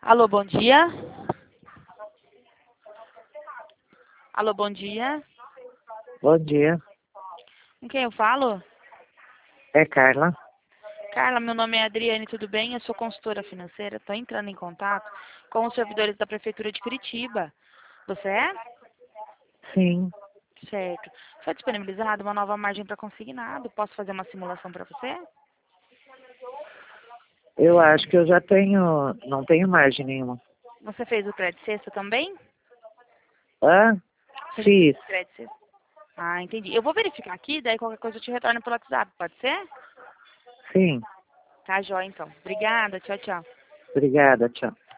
Alô, bom dia. Alô, bom dia. Bom dia, Com quem eu falo? é Carla. Carla, meu nome é Adriane, tudo bem? Eu sou consultora financeira. Estou entrando em contato com os servidores da Prefeitura de Curitiba. Você é? Sim, Certo. Foi disponibilizada uma nova margem para consignado. Posso fazer uma simulação para você? eu acho que eu já tenho, não tenho margem nenhuma. Você fez o crédito sexta também? Hã? Você já fez Fiz, o crédito sexta? Ah, entendi. Eu vou verificar aqui, daí qualquer coisa eu te retorno pelo WhatsApp, pode ser? sim. Tá, jóia, então. Obrigada, tchau, tchau. Obrigada, tchau.